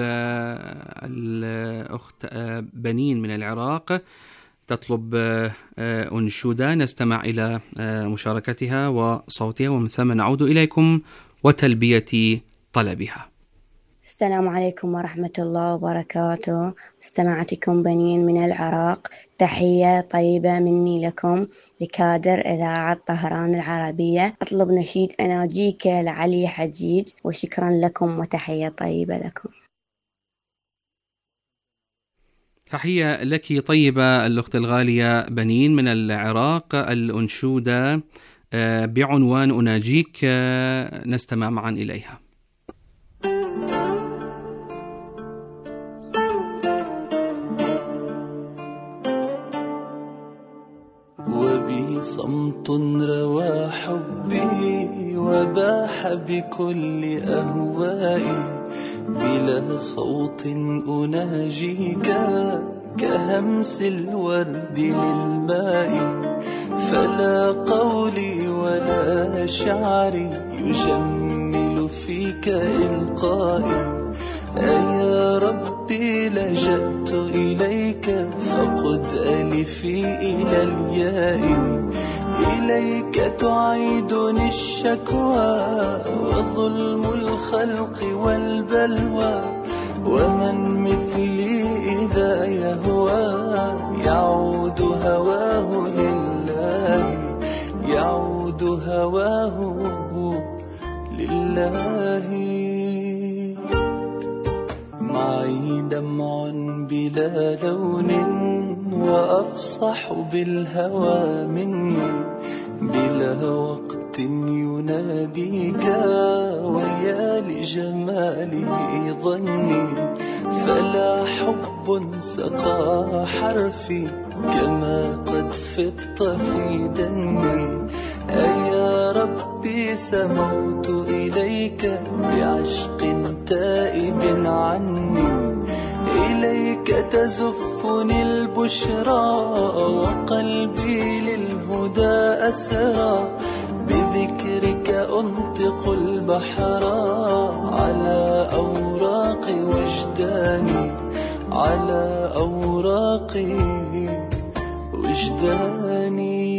الأخت بنين من العراق، تطلب أنشودة، نستمع إلى مشاركتها وصوتها ومن ثم نعود إليكم وتلبية طلبها. السلام عليكم ورحمة الله وبركاته. مستمعتكم بنين من العراق، تحية طيبة مني لكم لكادر إذاعة طهران العربية. أطلب نشيد أناجيك لعلي حجيج، وشكرا لكم وتحية طيبة لكم. تحية لك طيبة الأخت الغالية بنين من العراق. الأنشودة بعنوان أناجيك، نستمع معا إليها. وبي صمت روى حبي وباح بكل أهوائي، بلا صوت أناجيك كهمس الورد للماء، فلا قولي ولا شعري يجمل فيك إلقائي. أيا ربي لجأت إليك فقد ألفي إلى الياء، إليك تعيدني الشكوى وظلم الخلق والبلوى، ومن مثلي إذا يهوى يعود هواه لله، يعود هواه لله. معي دمع بلا لون وأفصح بالهوى مني، بلا وقت يناديك ويا لجماله ظني، فلا حب سقى حرفي كما قد فضت في دمي. أيا ربي سموت إليك بعشق تائب عني، إليك تزفني البشرى وقلبي للهدى أسرى، بذكرك أنطق البحر على أوراق وجداني، على أوراق وجداني.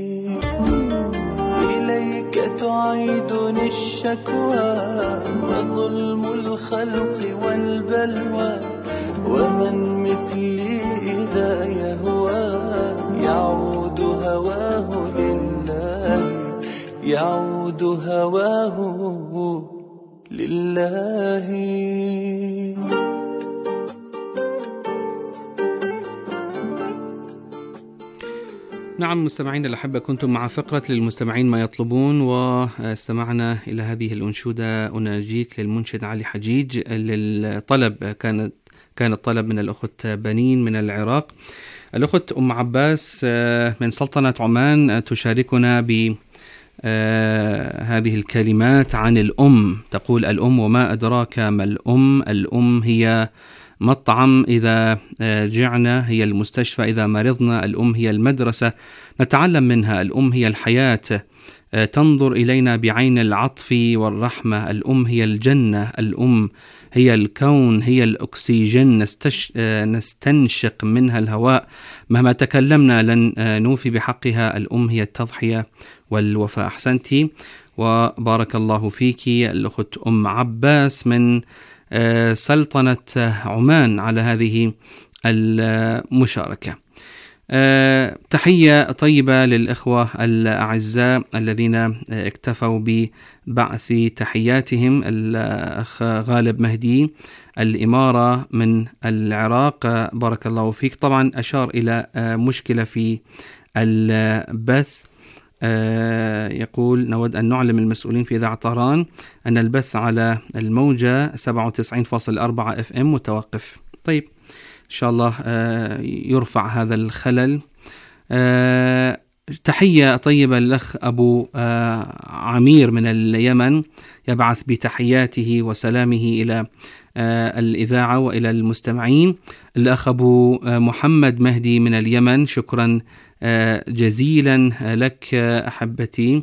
إليك تعيدني الشكوى وظلم الخلق والبلوى، ومن مثلي إذا يهوى يعود هواه لله، يعود هواه لله. نعم مستمعين الأحبة، كنتم مع فقرة للمستمعين ما يطلبون، واستمعنا إلى هذه الأنشودة أناجيك للمنشد علي حجيج. للطلب كان الطلب من الأخت بنين من العراق. الأخت أم عباس من سلطنة عمان تشاركنا ب هذه الكلمات عن الأم. تقول: الأم وما أدراك ما الأم، الأم هي مطعم إذا جعنا، هي المستشفى إذا مرضنا، الأم هي المدرسة نتعلم منها، الأم هي الحياة تنظر إلينا بعين العطف والرحمة، الأم هي الجنة، الأم هي الكون، هي الأكسجين نستنشق منها الهواء، مهما تكلمنا لن نوفي بحقها، الأم هي التضحية والوفاء. أحسنتي وبارك الله فيك الأخت أم عباس من سلطنة عمان على هذه المشاركة. تحية طيبة للإخوة الأعزاء الذين اكتفوا ببعث تحياتهم. الأخ غالب مهدي الإمارة من العراق، بارك الله فيك. طبعا أشار إلى مشكلة في البث، يقول: نود أن نعلم المسؤولين في إذاعة طهران أن البث على الموجة 97.4 FM متوقف. طيب إن شاء الله يرفع هذا الخلل. تحية طيبة للأخ أبو عمير من اليمن، يبعث بتحياته وسلامه إلى الإذاعة وإلى المستمعين. الأخ أبو محمد مهدي من اليمن، شكرا جزيلا لك أحبتي،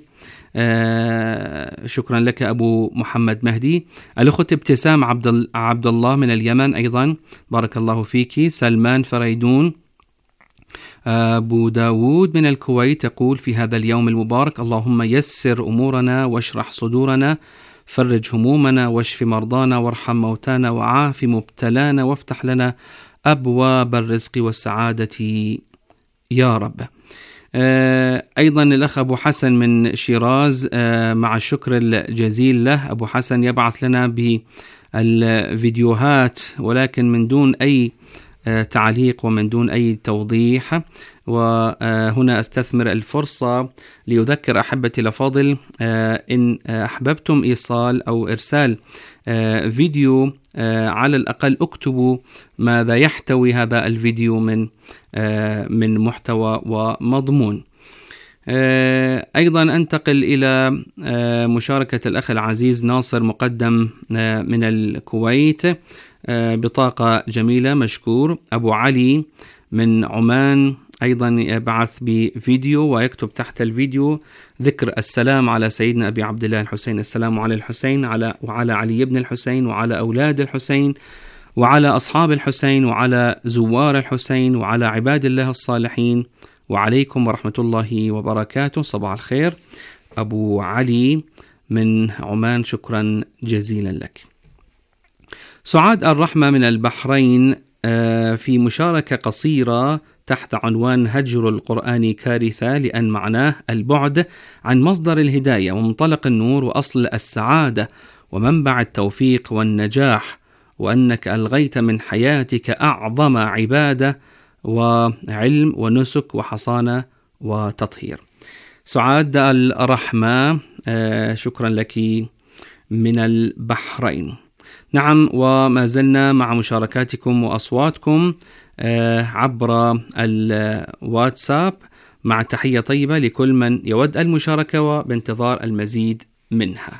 شكرا لك أبو محمد مهدي. الأخت ابتسام عبد الله من اليمن أيضا، بارك الله فيك. سلمان فريدون أبو داود من الكويت يقول: في هذا اليوم المبارك اللهم يسر أمورنا واشرح صدورنا، فرج همومنا واشف مرضانا وارحم موتانا وعاف مبتلانا وافتح لنا أبواب الرزق والسعادة يا رب. أيضا الأخ أبو حسن من شيراز، مع الشكر الجزيل له، أبو حسن يبعث لنا بالفيديوهات ولكن من دون أي تعليق ومن دون أي توضيح. وهنا أستثمر الفرصة ليذكر أحبتي الأفاضل، إن أحببتم إيصال أو إرسال فيديو، على الأقل اكتبوا ماذا يحتوي هذا الفيديو من محتوى ومضمون. أيضا أنتقل إلى مشاركة الأخ العزيز ناصر مقدم من الكويت، بطاقة جميلة، مشكور. أبو علي من عمان أيضا يبعث بفيديو ويكتب تحت الفيديو ذكر السلام على سيدنا أبي عبد الله الحسين، السلام على الحسين وعلى علي بن الحسين وعلى أولاد الحسين وعلى أصحاب الحسين وعلى زوار الحسين وعلى عباد الله الصالحين وعليكم ورحمة الله وبركاته. صباح الخير أبو علي من عمان، شكرا جزيلا لك. سعاد الرحمة من البحرين في مشاركة قصيرة تحت عنوان: هجر القرآن كارثة، لأن معناه البعد عن مصدر الهداية ومنطلق النور وأصل السعادة ومنبع التوفيق والنجاح، وأنك ألغيت من حياتك أعظم عبادة وعلم ونسك وحصانة وتطهير. سعاد الرحمة، شكرا لك من البحرين. نعم، وما زلنا مع مشاركاتكم وأصواتكم عبر الواتساب، مع تحية طيبة لكل من يود المشاركة وبانتظار المزيد منها.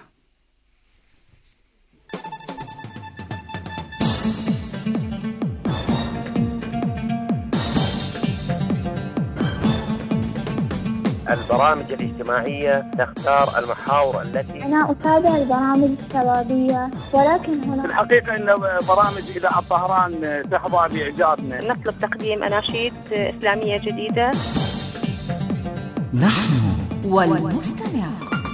البرامج الاجتماعية تختار المحاور التي أنا أتابع البرامج الشبابية، ولكن هنا في الحقيقة إن برامج إذاعة طهران تحظى بإعجابنا. نطلب تقديم أناشيد إسلامية جديدة. نحن والمستمع.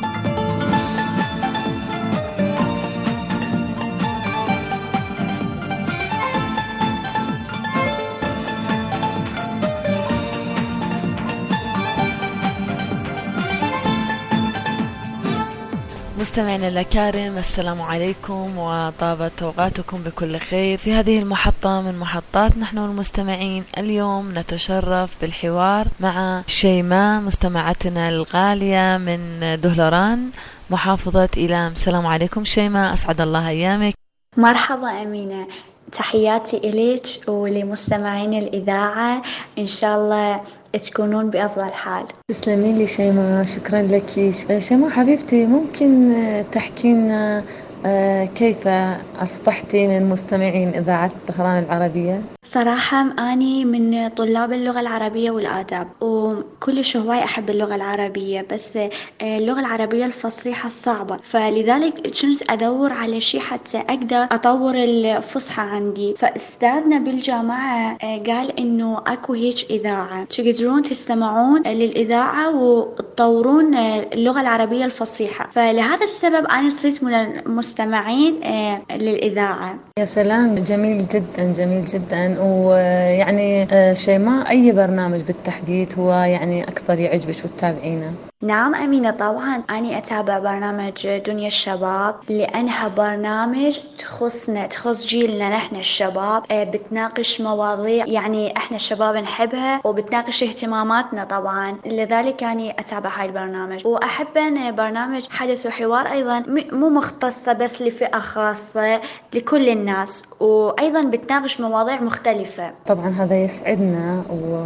مستمعينا الأكارم، السلام عليكم وطابت أوقاتكم بكل خير. في هذه المحطة من محطات نحن المستمعين، اليوم نتشرف بالحوار مع شيماء مستمعتنا الغالية من دهلوران محافظة إيلام. السلام عليكم شيماء، أسعد الله أيامك. مرحبا أمينة، تحياتي إليك ولمستمعين الإذاعة، إن شاء الله تكونون بأفضل حال. تسلمين لي شيماء، شكرا لك. شيماء حبيبتي، ممكن تحكينا كيف أصبحتي من مستمعين إذاعة طهران العربية؟ صراحة أني من طلاب اللغة العربية والآداب، وكلش هواي أحب اللغة العربية، بس اللغة العربية الفصيحة صعبة، فلذلك كنت أدور على شيء حتى أقدر أطور الفصحى عندي. فأستاذنا بالجامعة قال إنه أكو هيك إذاعة تقدرون تستمعون للإذاعة وتطورون اللغة العربية الفصيحة، فلهذا السبب أنا صرت من المستمعين للإذاعة. يا سلام، جميل جدا جميل جدا. ويعني شيماء، أي برنامج بالتحديد هو يعني أكثر يعجبك وتتابعينه؟ نعم أمينة، طبعا أنا أتابع برنامج دنيا الشباب، لأنها برنامج تخصنا، تخص جيلنا نحن الشباب، بتناقش مواضيع يعني إحنا الشباب نحبها وبتناقش اهتماماتنا طبعا، لذلك يعني أتابع هاي البرنامج. وأحب أن برنامج حدث وحوار أيضا مو مختصة بس لفئة خاصة، لكل الناس، وأيضا بتناقش مواضيع مختلفة. طبعا هذا يسعدنا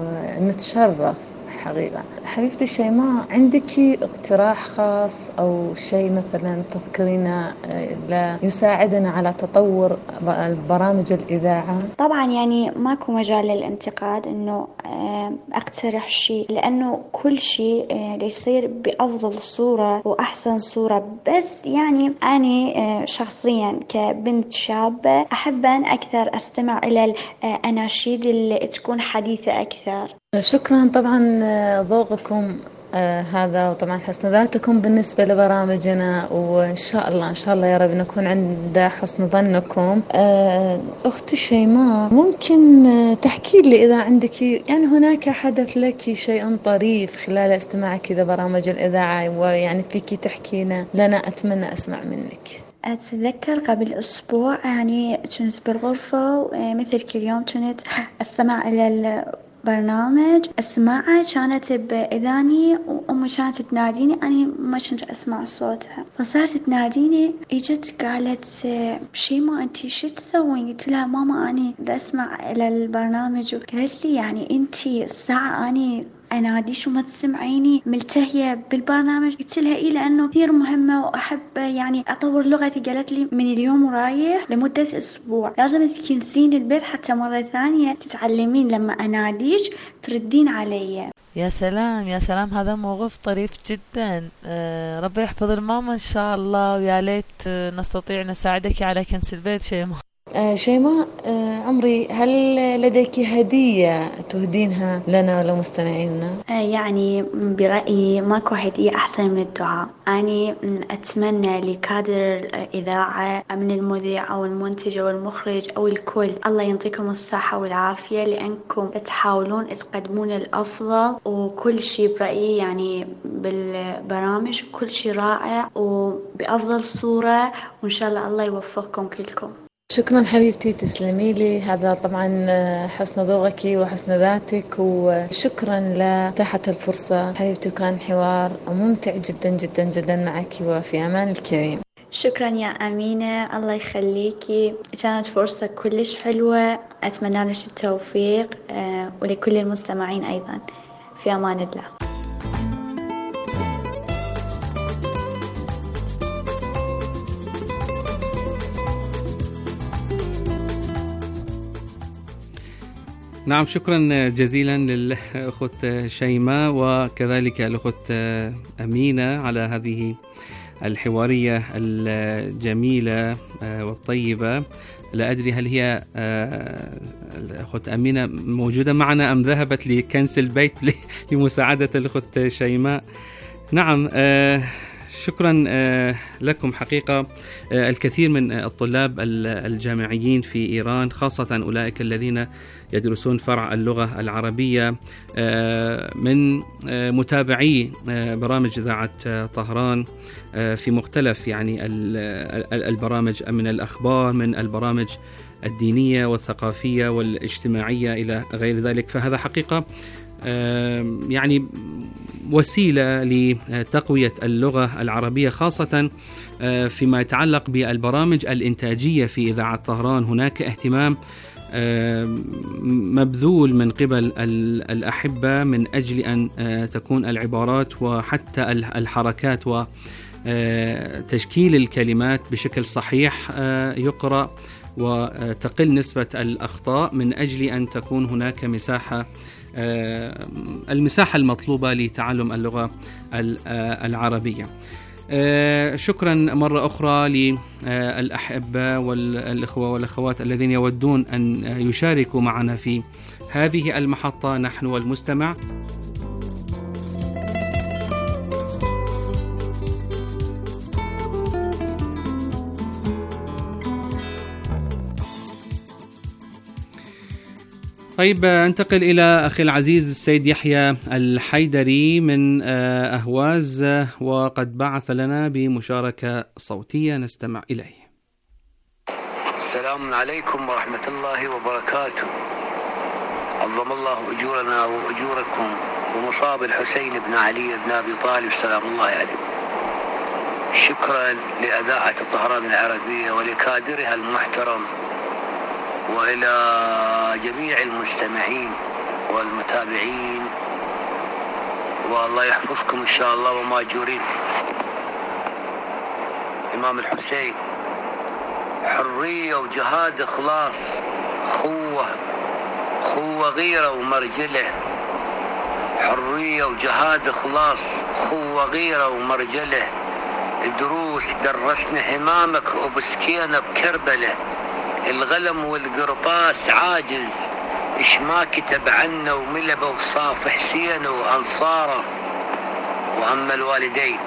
ونتشرف حقيقة. حبيبتي شيماء، عندك اقتراح خاص أو شيء مثلا تذكرينه يساعدنا على تطور برامج الإذاعة؟ طبعا يعني ماكو مجال للانتقاد إنه أقترح شيء، لأنه كل شيء يصير بأفضل صورة وأحسن صورة، بس يعني أنا شخصيا كبنت شابة أحب أن أكثر أستمع إلى الأناشيد اللي تكون حديثة أكثر. شكرا طبعا ذوقكم هذا، وطبعا حسن ذاتكم بالنسبة لبرامجنا، وإن شاء الله إن شاء الله يا رب نكون عند حسن ظنكم. أختي شيماء، ممكن تحكي لي إذا عندك يعني هناك حدث لك شيء طريف خلال استماعك إذا برامج الإذاعة، ويعني فيك تحكينا لنا، أتمنى أسمع منك. أتذكر قبل أسبوع يعني كنت بالغرفة، مثل كل يوم كنت أستمع إلى برنامج أسمعها، كانت بإذاني وأمي كانت تناديني، أنا ما كنت أسمع صوتها، فصارت تناديني، إجت قالت شيماء أنتي شو تسوين؟ قلت لها ماما أنا بسمع إلى البرنامج. قالت لي يعني أنتي الساعة أنا أناديش وما تسمعيني ملتهية بالبرنامج؟ قلت لها إيه، لأنه كثير مهمة وأحب يعني أطور لغتي. قالت لي من اليوم ورايح لمدة أسبوع لازم تكنسين البيت حتى مرة ثانية تتعلمين لما أناديش تردين علي. يا سلام يا سلام، هذا موقف طريف جدا. ربي يحفظ الماما إن شاء الله، ويا ليت نستطيع نساعدك على كنس البيت شيماء. شيماء عمري، هل لديك هدية تهدينها لنا ولمستمعينا؟ يعني برأيي ماكو هدية أحسن من الدعاء. أنا أتمنى لكادر الإذاعة من المذيع أو المنتج أو المخرج أو الكل، الله ينطيكم الصحة والعافية، لأنكم تحاولون تقدمون الأفضل، وكل شيء برأيي يعني بالبرامج كل شيء رائع وبأفضل صورة، وإن شاء الله الله يوفقكم كلكم. شكرا حبيبتي، تسلمي لي. هذا طبعا حسن ذوقك وحسن ذاتك، وشكرا لإتاحة الفرصة حبيبتي، وكان حوار ممتع جدا جدا جدا معك، وفي أمان الكريم. شكرا يا أمينة، الله يخليكي، كانت فرصة كلش حلوة، أتمنى لك التوفيق ولكل المستمعين أيضا، في أمان الله. نعم، شكرا جزيلا للأخت شيماء وكذلك الأخت أمينة على هذه الحوارية الجميلة والطيبة. لا أدري هل هي الأخت أمينة موجودة معنا أم ذهبت لكنس البيت لمساعدة الأخت شيماء. نعم، شكرا لكم. حقيقة الكثير من الطلاب الجامعيين في إيران، خاصة أولئك الذين يدرسون فرع اللغة العربية، من متابعي برامج إذاعة طهران في مختلف يعني البرامج، من الأخبار، من البرامج الدينية والثقافية والاجتماعية إلى غير ذلك. فهذا حقيقة يعني وسيلة لتقوية اللغة العربية، خاصة فيما يتعلق بالبرامج الإنتاجية في إذاعة طهران. هناك اهتمام مبذول من قبل الأحبة من أجل أن تكون العبارات وحتى الحركات وتشكيل الكلمات بشكل صحيح يقرأ، وتقل نسبة الأخطاء من أجل أن تكون هناك المساحة المطلوبة لتعلم اللغة العربية. شكرا مرة أخرى للأحبة والإخوة والأخوات الذين يودون أن يشاركوا معنا في هذه المحطة، نحن والمستمع. طيب، انتقل إلى أخي العزيز السيد يحيى الحيدري من أهواز، وقد بعث لنا بمشاركة صوتية نستمع إليه. السلام عليكم ورحمة الله وبركاته. عظم الله أجورنا وأجوركم ومصاب الحسين بن علي بن أبي طالب سلام الله عليه. شكرا لإذاعة طهران العربية ولكادرها المحترم، وإلى جميع المستمعين والمتابعين، والله يحفظكم إن شاء الله وماجورين. إمام الحسين حرية وجهاد إخلاص، خوة غيرة ومرجله. حرية وجهاد إخلاص، خوة غيرة ومرجله. دروس درسنا همامك وبسكينة بكربلة. الغلم والقرطاس عاجز، إش ما كتب عنا وملبه وصاف حسين وأنصاره. وأما الوالدين،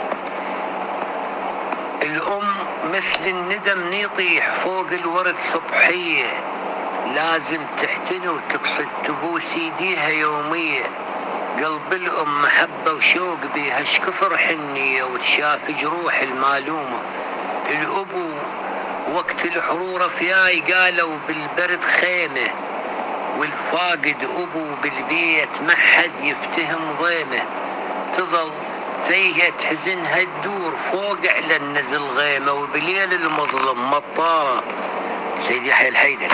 الأم مثل الندم يطيح فوق الورد صبحية، لازم تحتني وتقصد تبوس ايديها يومية. قلب الأم محبة وشوق بيها شكثر حنية، وتشاف جروح المعلومة. الأبو وقت الحرورة فياي قالوا بالبرد خيمة، والفاقد أبو بالبيت ما حد يفتهم ضيمه. تظل فيها تحزنها تدور فوق على النزل غيمة، وبليل المظلم مطارة. سيد يحيى الحيدري.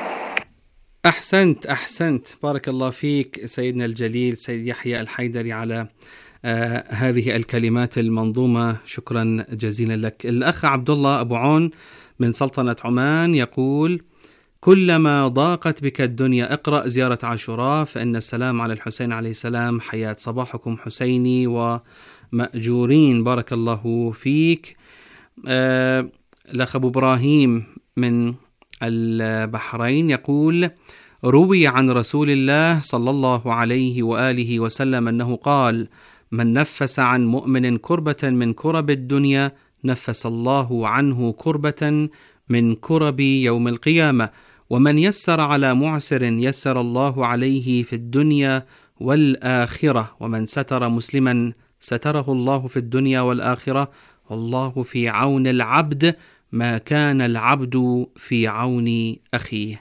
أحسنت بارك الله فيك سيدنا الجليل سيد يحيى الحيدري على هذه الكلمات المنظومة. شكرا جزيلا لك. الأخ عبد الله أبو عون من سلطنة عمان يقول: كلما ضاقت بك الدنيا اقرأ زيارة عاشوراء، فإن السلام على الحسين عليه السلام. حياة صباحكم حسيني ومأجورين. بارك الله فيك. الأخ أبو إبراهيم من البحرين يقول: روي عن رسول الله صلى الله عليه وآله وسلم أنه قال: من نفس عن مؤمن كربة من كرب الدنيا نفس الله عنه كربة من كرب يوم القيامة، ومن يسر على معسر يسر الله عليه في الدنيا والآخرة، ومن ستر مسلما ستره الله في الدنيا والآخرة، والله في عون العبد ما كان العبد في عون أخيه.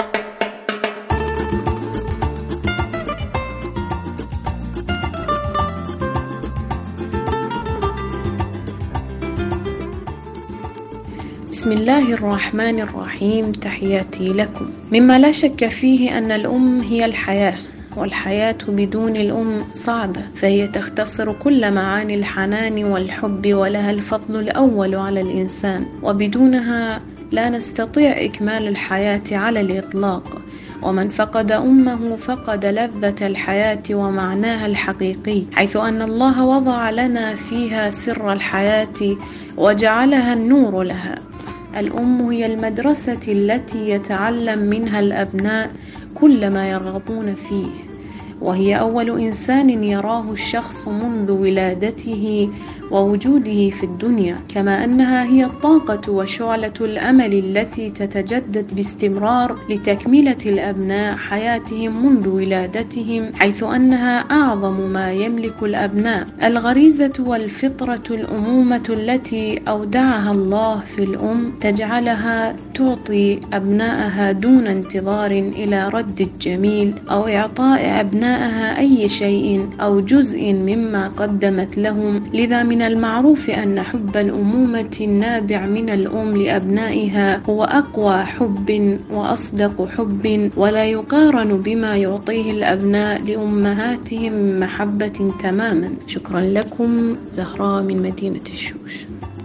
بسم الله الرحمن الرحيم. تحياتي لكم. مما لا شك فيه أن الأم هي الحياة، والحياة بدون الأم صعبة، فهي تختصر كل معاني الحنان والحب، ولها الفضل الأول على الإنسان، وبدونها لا نستطيع إكمال الحياة على الإطلاق. ومن فقد أمه فقد لذة الحياة ومعناها الحقيقي، حيث أن الله وضع لنا فيها سر الحياة وجعلها النور لها. الأم هي المدرسة التي يتعلم منها الأبناء كل ما يرغبون فيه، وهي أول إنسان يراه الشخص منذ ولادته ووجوده في الدنيا، كما أنها هي الطاقة وشعلة الأمل التي تتجدد باستمرار لتكملة الأبناء حياتهم منذ ولادتهم، حيث أنها أعظم ما يملك الأبناء. الغريزة والفطرة الأمومة التي أودعها الله في الأم تجعلها تعطي أبنائها دون انتظار إلى رد الجميل أو إعطاء أبنائها أي شيء أو جزء مما قدمت لهم. لذا من المعروف أن حب الأمومة النابع من الأم لأبنائها هو أقوى حب وأصدق حب، ولا يقارن بما يعطيه الأبناء لأمهاتهم من محبة تماما. شكرا لكم. زهراء من مدينة الشوش.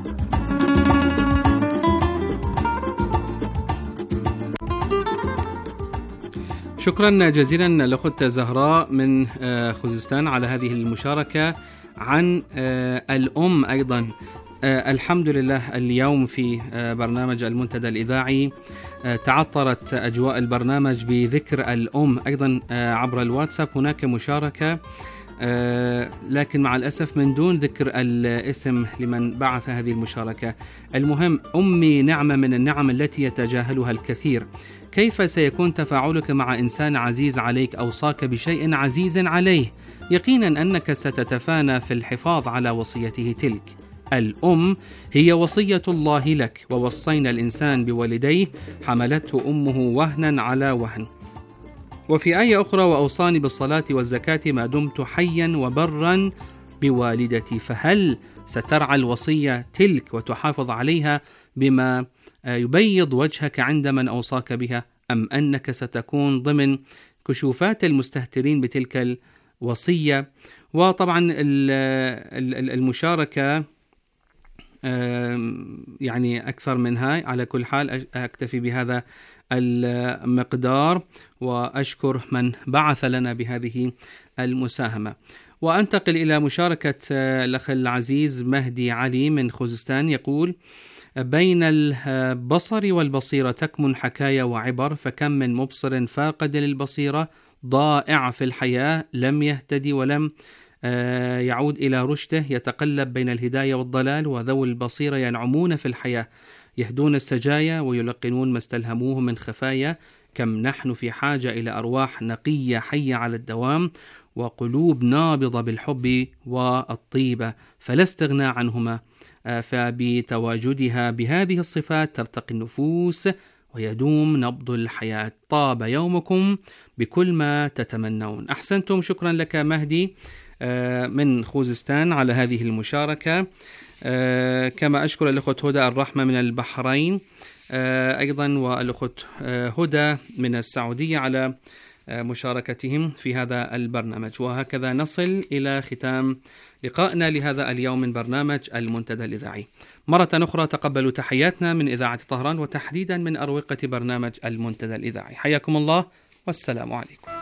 شكرا جزيلا لأخت زهراء من خوزستان على هذه المشاركة عن الأم. أيضا الحمد لله اليوم في برنامج المنتدى الإذاعي تعطرت أجواء البرنامج بذكر الأم. أيضا عبر الواتساب هناك مشاركة، لكن مع الأسف من دون ذكر الاسم لمن بعث هذه المشاركة. المهم، أمي نعمة من النعم التي يتجاهلها الكثير. كيف سيكون تفاعلك مع إنسان عزيز عليك أوصاك بشيء عزيز عليه؟ يقينا أنك ستتفانى في الحفاظ على وصيته تلك. الأم هي وصية الله لك، ووصينا الإنسان بوالديه حملته أمه وهنا على وهن. وفي آية أخرى: وأوصاني بالصلاة والزكاة ما دمت حيا وبرا بوالدتي. فهل سترعى الوصية تلك وتحافظ عليها بما يبيض وجهك عند من أوصاك بها، أم أنك ستكون ضمن كشوفات المستهترين بتلك الوصية؟ وطبعا المشاركة يعني أكثر منها. على كل حال أكتفي بهذا المقدار، وأشكر من بعث لنا بهذه المساهمة. وأنتقل إلى مشاركة الأخ العزيز مهدي علي من خوزستان. يقول: بين البصر والبصيرة تكمن حكاية وعبر، فكم من مبصر فاقد للبصيرة ضائع في الحياة، لم يهتدي ولم يعود إلى رشده، يتقلب بين الهداية والضلال، وذوي البصيرة ينعمون في الحياة، يهدون السجايا ويلقنون ما استلهموه من خفايا. كم نحن في حاجة إلى أرواح نقية حية على الدوام، وقلوب نابضة بالحب والطيبة، فلا استغناء عنهما، فبتواجدها بهذه الصفات ترتقي النفوس ويدوم نبض الحياة. طاب يومكم بكل ما تتمنون. أحسنتم. شكرا لك مهدي من خوزستان على هذه المشاركة. كما أشكر الأخوة هدى الرحمة من البحرين أيضا، والأخوة هدى من السعودية على مشاركتهم في هذا البرنامج. وهكذا نصل إلى ختام لقائنا لهذا اليوم من برنامج المنتدى الإذاعي. مرة أخرى تقبلوا تحياتنا من إذاعة طهران، وتحديدا من أروقة برنامج المنتدى الإذاعي. حياكم الله والسلام عليكم.